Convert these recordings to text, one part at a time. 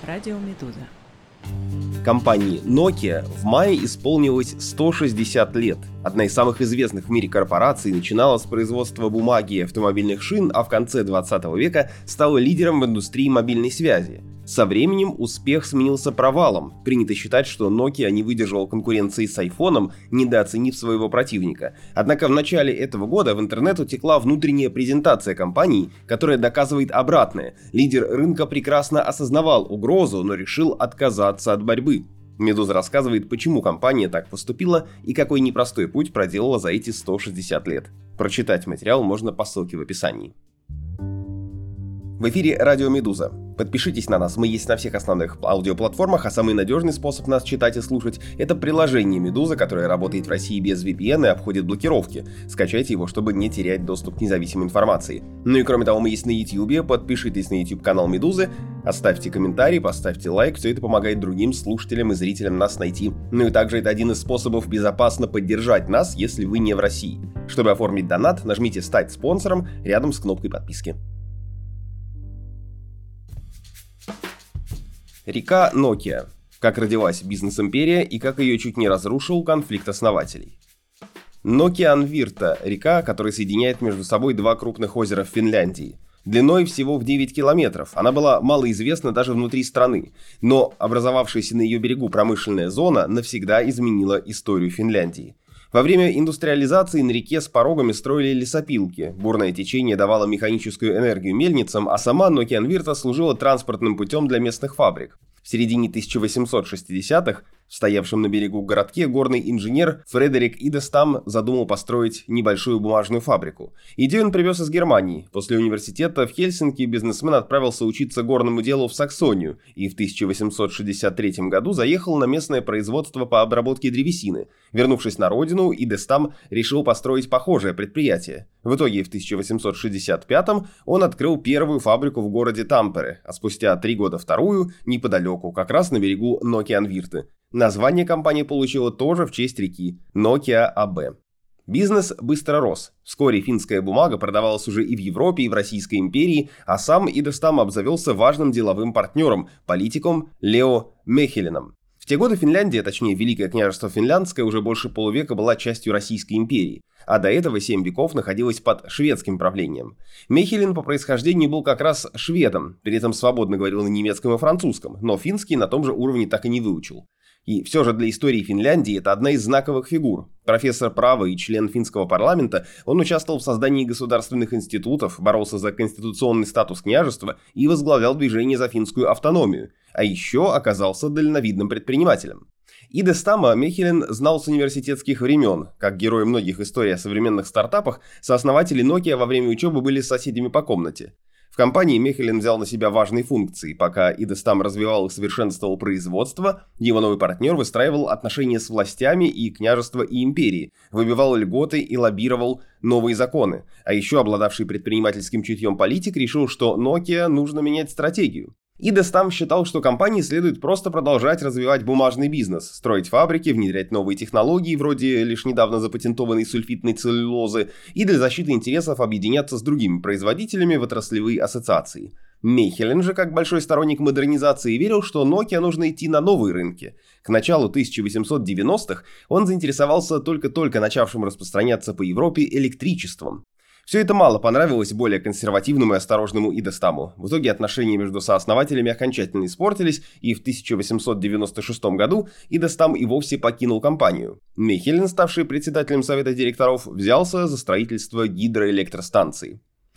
Радио Медуза. Компании Nokia в мае исполнилось 160 лет. Одна из самых известных в мире корпораций начинала с производства бумаги и автомобильных шин, а в конце 20 века стала лидером в индустрии мобильной связи. Со временем успех сменился провалом. Принято считать, что Nokia не выдержал конкуренции с iPhone, недооценив своего противника. Однако в начале этого года в интернет утекла внутренняя презентация компании, которая доказывает обратное. Лидер рынка прекрасно осознавал угрозу, но решил отказаться от борьбы. Медуза рассказывает, почему компания так поступила и какой непростой путь проделала за эти 160 лет. Прочитать материал можно по ссылке в описании. В эфире Радио Медуза. Подпишитесь на нас, мы есть на всех основных аудиоплатформах, а самый надежный способ нас читать и слушать – это приложение Медуза, которое работает в России без VPN и обходит блокировки. Скачайте его, чтобы не терять доступ к независимой информации. Ну и кроме того, мы есть на YouTube, подпишитесь на YouTube-канал Медузы, оставьте комментарий, поставьте лайк, все это помогает другим слушателям и зрителям нас найти. Ну и также это один из способов безопасно поддержать нас, если вы не в России. Чтобы оформить донат, нажмите «Стать спонсором» рядом с кнопкой подписки. Река Nokia. Как родилась бизнес-империя и как ее чуть не разрушил конфликт основателей. Nokianvirta – река, которая соединяет между собой два крупных озера в Финляндии. Длиной всего в 9 километров. Она была малоизвестна даже внутри страны. Но образовавшаяся на ее берегу промышленная зона навсегда изменила историю Финляндии. Во время индустриализации на реке с порогами строили лесопилки, бурное течение давало механическую энергию мельницам, а сама Nokianvirta служила транспортным путем для местных фабрик. В середине 1860-х в стоявшем на берегу городке горный инженер Фредерик Идестам задумал построить небольшую бумажную фабрику. Идею он привез из Германии. После университета в Хельсинки бизнесмен отправился учиться горному делу в Саксонию и в 1863 году заехал на местное производство по обработке древесины. Вернувшись на родину, Идестам решил построить похожее предприятие. В итоге в 1865-м он открыл первую фабрику в городе Тампере, а спустя 3 года вторую неподалеку, как раз на берегу Nokianvirta. Название компания получила тоже в честь реки – Nokia AB. Бизнес быстро рос. Вскоре финская бумага продавалась уже и в Европе, и в Российской империи, а сам Идестам обзавелся важным деловым партнером, политиком Лео Мехелином. В те годы Финляндия, точнее Великое княжество Финляндское, уже больше полувека была частью Российской империи, а до этого 7 веков находилась под шведским правлением. Мехелин по происхождению был как раз шведом, при этом свободно говорил на немецком и французском, но финский на том же уровне так и не выучил. И все же для истории Финляндии это одна из знаковых фигур. Профессор права и член финского парламента, он участвовал в создании государственных институтов, боролся за конституционный статус княжества и возглавлял движение за финскую автономию, а еще оказался дальновидным предпринимателем. Идестама Мехелин знал с университетских времен. Как герой многих историй о современных стартапах, сооснователи Nokia во время учебы были соседями по комнате. В компании Мехелин взял на себя важные функции. Пока Идестам развивал и совершенствовал производство, его новый партнер выстраивал отношения с властями и княжества и империи, выбивал льготы и лоббировал новые законы. А еще обладавший предпринимательским чутьем политик решил, что Nokia нужно менять стратегию. Идестам считал, что компании следует просто продолжать развивать бумажный бизнес, строить фабрики, внедрять новые технологии, вроде лишь недавно запатентованной сульфитной целлюлозы, и для защиты интересов объединяться с другими производителями в отраслевые ассоциации. Мехелин же, как большой сторонник модернизации, верил, что Nokia нужно идти на новые рынки. К началу 1890-х он заинтересовался только-только начавшим распространяться по Европе электричеством. Все это мало понравилось более консервативному и осторожному Идестаму. В итоге отношения между сооснователями окончательно испортились, и в 1896 году Идестам и вовсе покинул компанию. Мехелин, ставший председателем совета директоров, взялся за строительство гидроэлектростанции. В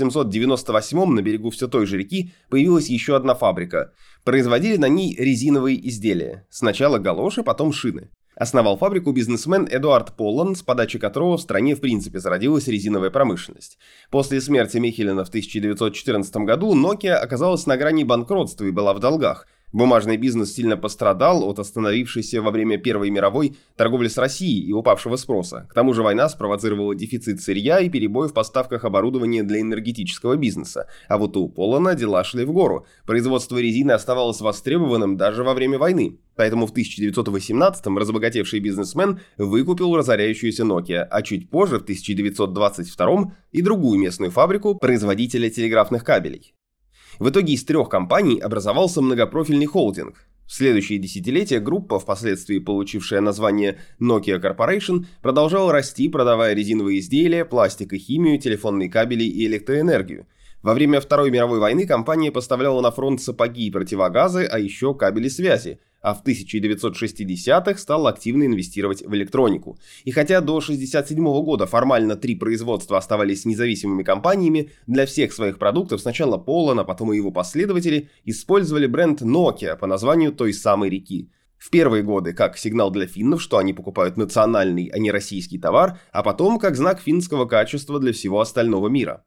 1898 на берегу все той же реки появилась еще одна фабрика. Производили на ней резиновые изделия. Сначала галоши, потом шины. Основал фабрику бизнесмен Эдуард Поллан, с подачи которого в стране в принципе зародилась резиновая промышленность. После смерти Мехелина в 1914 году Nokia оказалась на грани банкротства и была в долгах. Бумажный бизнес сильно пострадал от остановившейся во время Первой мировой торговли с Россией и упавшего спроса. К тому же война спровоцировала дефицит сырья и перебои в поставках оборудования для энергетического бизнеса. А вот у Поллана дела шли в гору. Производство резины оставалось востребованным даже во время войны. Поэтому в 1918-м разбогатевший бизнесмен выкупил разоряющуюся Nokia, а чуть позже, в 1922-м, и другую местную фабрику производителя телеграфных кабелей. В итоге из 3 компаний образовался многопрофильный холдинг. В следующие десятилетия группа, впоследствии получившая название Nokia Corporation, продолжала расти, продавая резиновые изделия, пластик и химию, телефонные кабели и электроэнергию. Во время Второй мировой войны компания поставляла на фронт сапоги и противогазы, а еще кабели связи, а в 1960-х стала активно инвестировать в электронику. И хотя до 1967 года формально 3 производства оставались независимыми компаниями, для всех своих продуктов сначала Полон, а потом и его последователи использовали бренд Nokia по названию той самой реки. В первые годы как сигнал для финнов, что они покупают национальный, а не российский товар, а потом как знак финского качества для всего остального мира.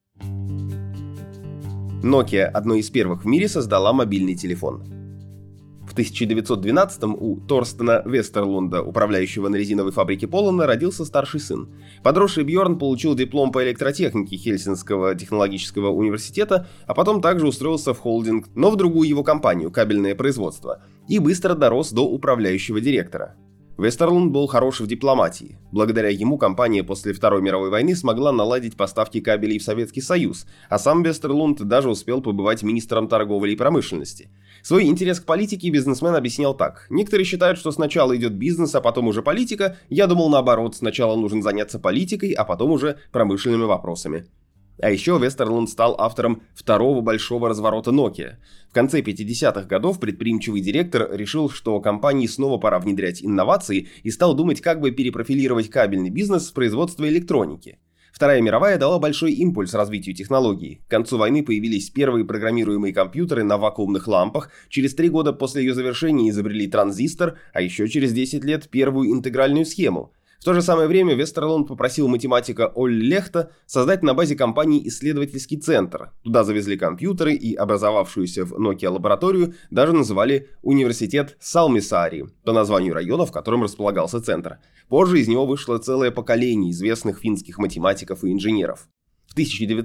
Nokia одной из первых в мире создала мобильный телефон. В 1912-м у Торстена Вестерлунда, управляющего на резиновой фабрике Полона, родился старший сын. Подросший Бьорн получил диплом по электротехнике Хельсинского технологического университета, а потом также устроился в холдинг, но в другую его компанию, кабельное производство, и быстро дорос до управляющего директора. Вестерлунд был хорош в дипломатии. Благодаря ему компания после Второй мировой войны смогла наладить поставки кабелей в Советский Союз, а сам Вестерлунд даже успел побывать министром торговли и промышленности. Свой интерес к политике бизнесмен объяснял так. Некоторые считают, что сначала идет бизнес, а потом уже политика. Я думал наоборот, сначала нужно заняться политикой, а потом уже промышленными вопросами. А еще Вестерлунд стал автором второго большого разворота Nokia. В конце 50-х годов предприимчивый директор решил, что компании снова пора внедрять инновации и стал думать, как бы перепрофилировать кабельный бизнес в производство электроники. Вторая мировая дала большой импульс развитию технологий. К концу войны появились первые программируемые компьютеры на вакуумных лампах, через 3 года после ее завершения изобрели транзистор, а еще через 10 лет первую интегральную схему. В то же самое время Вестерлунд попросил математика Олли Лехта создать на базе компании исследовательский центр. Туда завезли компьютеры и образовавшуюся в Nokia лабораторию даже называли университет Салмисари, по названию района, в котором располагался центр. Позже из него вышло целое поколение известных финских математиков и инженеров. В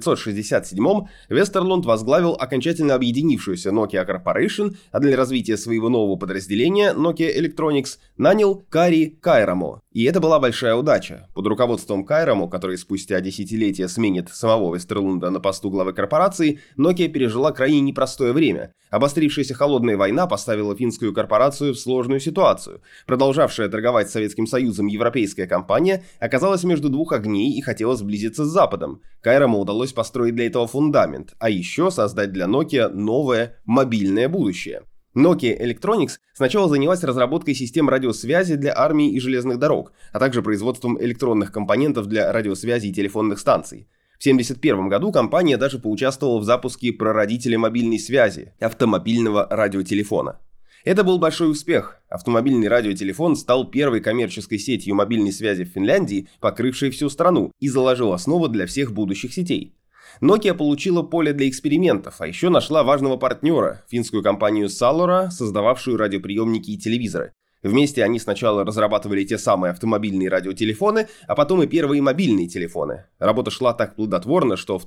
1967-м Вестерлунд возглавил окончательно объединившуюся Nokia Corporation, а для развития своего нового подразделения Nokia Electronics нанял Кари Кайрамо. И это была большая удача. Под руководством Кайрамо, который спустя десятилетия сменит самого Вестерлунда на посту главы корпорации, Nokia пережила крайне непростое время. Обострившаяся холодная война поставила финскую корпорацию в сложную ситуацию. Продолжавшая торговать с Советским Союзом европейская компания оказалась между двух огней и хотела сблизиться с Западом. Кайрамо удалось построить для этого фундамент, а еще создать для Nokia новое мобильное будущее. Nokia Electronics сначала занялась разработкой систем радиосвязи для армии и железных дорог, а также производством электронных компонентов для радиосвязи и телефонных станций. В 1971 году компания даже поучаствовала в запуске прародителя мобильной связи – автомобильного радиотелефона. Это был большой успех. Автомобильный радиотелефон стал первой коммерческой сетью мобильной связи в Финляндии, покрывшей всю страну, и заложил основу для всех будущих сетей. Nokia получила поле для экспериментов, а еще нашла важного партнера – финскую компанию Salora, создававшую радиоприемники и телевизоры. Вместе они сначала разрабатывали те самые автомобильные радиотелефоны, а потом и первые мобильные телефоны. Работа шла так плодотворно, что в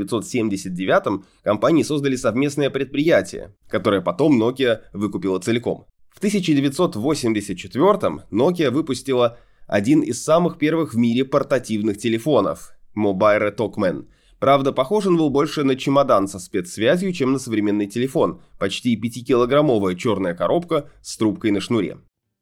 1979-м компании создали совместное предприятие, которое потом Nokia выкупила целиком. В 1984-м Nokia выпустила один из самых первых в мире портативных телефонов – Mobile Talkman. Правда, похож он был больше на чемодан со спецсвязью, чем на современный телефон. Почти 5-килограммовая черная коробка с трубкой на шнуре.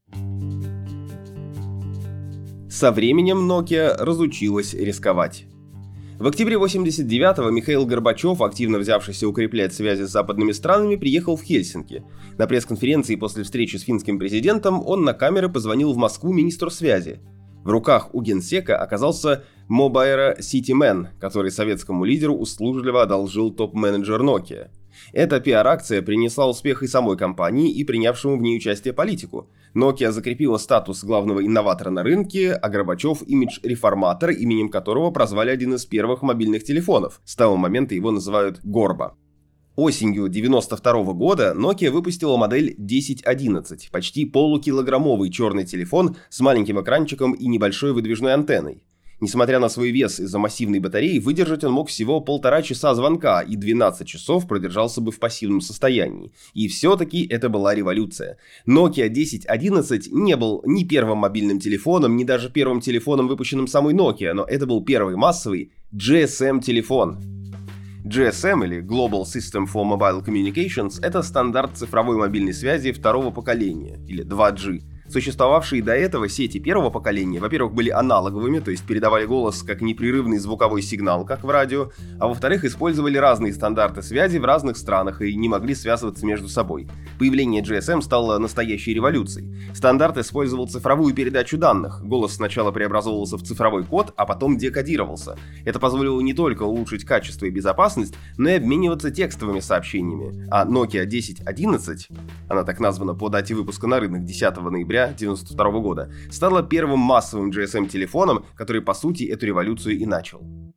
Со временем Nokia разучилась рисковать. В октябре 1989-го Михаил Горбачев, активно взявшийся укреплять связи с западными странами, приехал в Хельсинки. На пресс-конференции после встречи с финским президентом он на камеры позвонил в Москву министру связи. В руках у генсека оказался Mobile CityMan, который советскому лидеру услужливо одолжил топ-менеджер Nokia. Эта пиар-акция принесла успех и самой компании, и принявшему в ней участие политику. Nokia закрепила статус главного инноватора на рынке, а Горбачев – имидж-реформатор, именем которого прозвали один из первых мобильных телефонов. С того момента его называют Горба. Осенью 1992 года Nokia выпустила модель 1011, почти полукилограммовый черный телефон с маленьким экранчиком и небольшой выдвижной антенной. Несмотря на свой вес из-за массивной батареи, выдержать он мог всего 1,5 часа звонка и 12 часов продержался бы в пассивном состоянии. И все-таки это была революция. Nokia 1011 не был ни первым мобильным телефоном, ни даже первым телефоном, выпущенным самой Nokia, но это был первый массовый GSM-телефон. GSM или Global System for Mobile Communications — это стандарт цифровой мобильной связи второго поколения, или 2G. Существовавшие до этого сети первого поколения, во-первых, были аналоговыми, то есть передавали голос как непрерывный звуковой сигнал, как в радио, а во-вторых, использовали разные стандарты связи в разных странах и не могли связываться между собой. Появление GSM стало настоящей революцией. Стандарт использовал цифровую передачу данных. Голос сначала преобразовывался в цифровой код, а потом декодировался. Это позволило не только улучшить качество и безопасность, но и обмениваться текстовыми сообщениями. А Nokia 1011, она так названа по дате выпуска на рынок 10 ноября 1992 года, стала первым массовым GSM-телефоном, который по сути эту революцию и начал.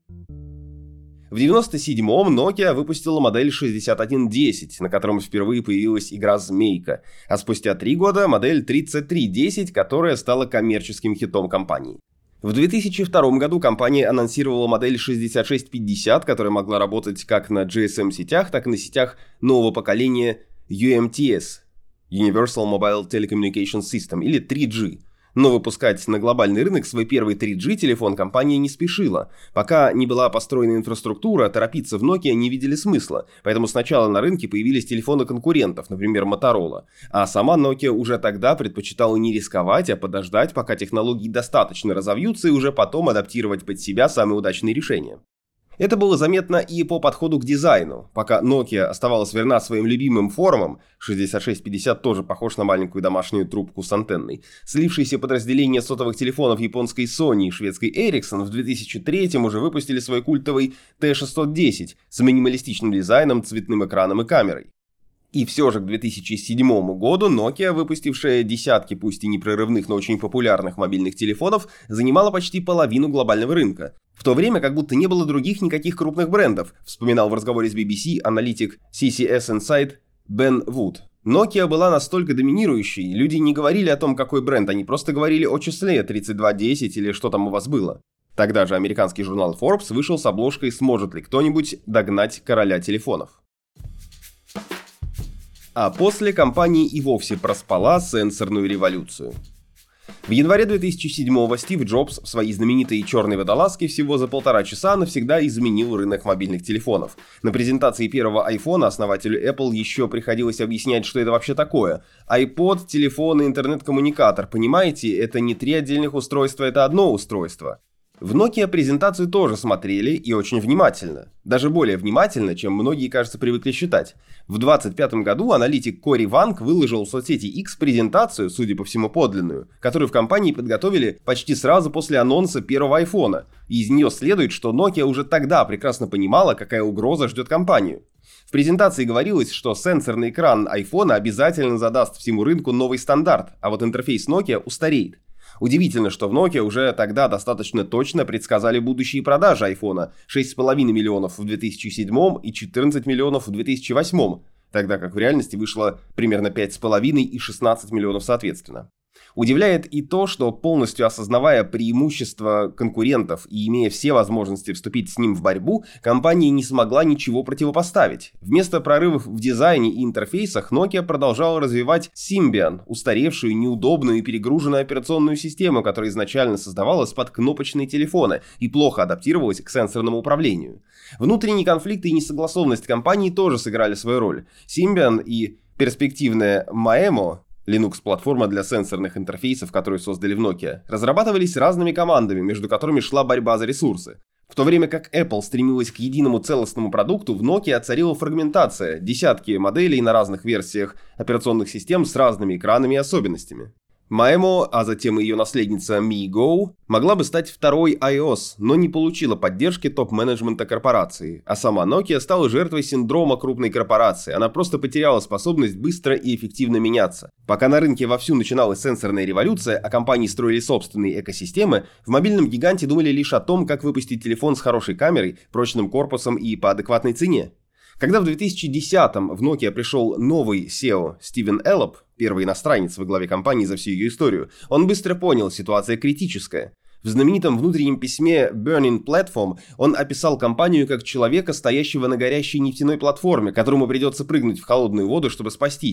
В 1997-м Nokia выпустила модель 6110, на котором впервые появилась игра «Змейка», а спустя 3 года модель 3310, которая стала коммерческим хитом компании. В 2002 году компания анонсировала модель 6650, которая могла работать как на GSM-сетях, так и на сетях нового поколения UMTS – Universal Mobile Telecommunications System, или 3G. Но выпускать на глобальный рынок свой первый 3G-телефон компания не спешила. Пока не была построена инфраструктура, торопиться в Nokia не видели смысла, поэтому сначала на рынке появились телефоны конкурентов, например, Motorola. А сама Nokia уже тогда предпочитала не рисковать, а подождать, пока технологии достаточно разовьются, и уже потом адаптировать под себя самые удачные решения. Это было заметно и по подходу к дизайну. Пока Nokia оставалась верна своим любимым формам, 6650 тоже похож на маленькую домашнюю трубку с антенной, слившиеся подразделения сотовых телефонов японской Sony и шведской Ericsson в 2003 уже выпустили свой культовый T610 с минималистичным дизайном, цветным экраном и камерой. И все же к 2007 году Nokia, выпустившая десятки, пусть и непрерывных, но очень популярных мобильных телефонов, занимала почти половину глобального рынка. В то время как будто не было других никаких крупных брендов, вспоминал в разговоре с BBC аналитик CCS Insight Бен Вуд. Nokia была настолько доминирующей, люди не говорили о том, какой бренд, они просто говорили о числе 3210 или что там у вас было. Тогда же американский журнал Forbes вышел с обложкой «Сможет ли кто-нибудь догнать короля телефонов?». А после компания и вовсе проспала сенсорную революцию. В январе 2007-го Стив Джобс в своей знаменитой черной водолазке всего за 1,5 часа навсегда изменил рынок мобильных телефонов. На презентации первого iPhone основателю Apple еще приходилось объяснять, что это вообще такое. iPod, телефон и интернет-коммуникатор, понимаете, это не 3 отдельных устройства, это одно устройство. В Nokia презентацию тоже смотрели и очень внимательно. Даже более внимательно, чем многие, кажется, привыкли считать. В 2025 году аналитик Кори Ванг выложил в соцсети X презентацию, судя по всему подлинную, которую в компании подготовили почти сразу после анонса первого айфона. И из нее следует, что Nokia уже тогда прекрасно понимала, какая угроза ждет компанию. В презентации говорилось, что сенсорный экран айфона обязательно задаст всему рынку новый стандарт, а вот интерфейс Nokia устареет. Удивительно, что в Nokia уже тогда достаточно точно предсказали будущие продажи айфона – 6,5 миллионов в 2007 и 14 миллионов в 2008, тогда как в реальности вышло примерно 5,5 и 16 миллионов соответственно. Удивляет и то, что полностью осознавая преимущества конкурентов и имея все возможности вступить с ним в борьбу, компания не смогла ничего противопоставить. Вместо прорывов в дизайне и интерфейсах Nokia продолжала развивать Symbian, устаревшую, неудобную и перегруженную операционную систему, которая изначально создавалась под кнопочные телефоны и плохо адаптировалась к сенсорному управлению. Внутренние конфликты и несогласованность компании тоже сыграли свою роль. Symbian и перспективная Maemo, Linux-платформа для сенсорных интерфейсов, которую создали в Nokia, разрабатывались разными командами, между которыми шла борьба за ресурсы. В то время как Apple стремилась к единому целостному продукту, в Nokia царила фрагментация, десятки моделей на разных версиях операционных систем с разными экранами и особенностями. Maemo, а затем и ее наследница MeeGo, могла бы стать второй iOS, но не получила поддержки топ-менеджмента корпорации, а сама Nokia стала жертвой синдрома крупной корпорации, она просто потеряла способность быстро и эффективно меняться. Пока на рынке вовсю начиналась сенсорная революция, а компании строили собственные экосистемы, в мобильном гиганте думали лишь о том, как выпустить телефон с хорошей камерой, прочным корпусом и по адекватной цене. Когда в 2010-м в Nokia пришел новый CEO Стивен Эллоп, первый иностранец во главе компании за всю ее историю, он быстро понял, ситуация критическая. В знаменитом внутреннем письме Burning Platform он описал компанию как человека, стоящего на горящей нефтяной платформе, которому придется прыгнуть в холодную воду, чтобы спастись.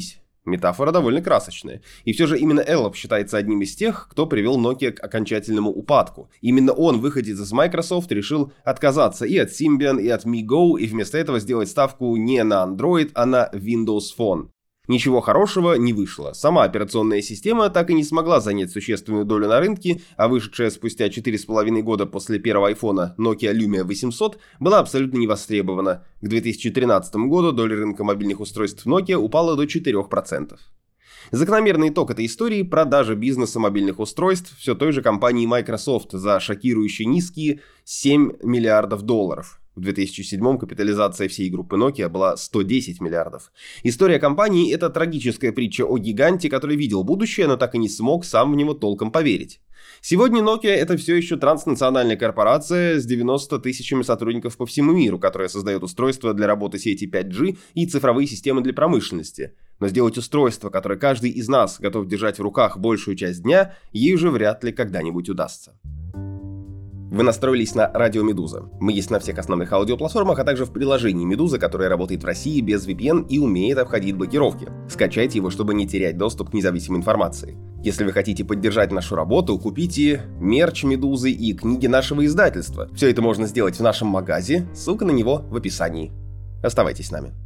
Метафора довольно красочная. И все же именно Эллоп считается одним из тех, кто привел Nokia к окончательному упадку. Именно он, выходец из Microsoft, решил отказаться и от Symbian, и от MeGo, и вместо этого сделать ставку не на Android, а на Windows Phone. Ничего хорошего не вышло. Сама операционная система так и не смогла занять существенную долю на рынке, а вышедшая спустя 4,5 года после первого айфона Nokia Lumia 800 была абсолютно не востребована. К 2013 году доля рынка мобильных устройств Nokia упала до 4%. Закономерный итог этой истории – продажа бизнеса мобильных устройств все той же компании Microsoft за шокирующие низкие $7 миллиардов. В 2007 капитализация всей группы Nokia была 110 миллиардов. История компании – это трагическая притча о гиганте, который видел будущее, но так и не смог сам в него толком поверить. Сегодня Nokia – это все еще транснациональная корпорация с 90 тысячами сотрудников по всему миру, которая создает устройства для работы сети 5G и цифровые системы для промышленности. Но сделать устройство, которое каждый из нас готов держать в руках большую часть дня, ей уже вряд ли когда-нибудь удастся. Вы настроились на Радио Медуза. Мы есть на всех основных аудиоплатформах, а также в приложении Медуза, которое работает в России без VPN и умеет обходить блокировки. Скачайте его, чтобы не терять доступ к независимой информации. Если вы хотите поддержать нашу работу, купите мерч Медузы и книги нашего издательства. Все это можно сделать в нашем магазе, ссылка на него в описании. Оставайтесь с нами.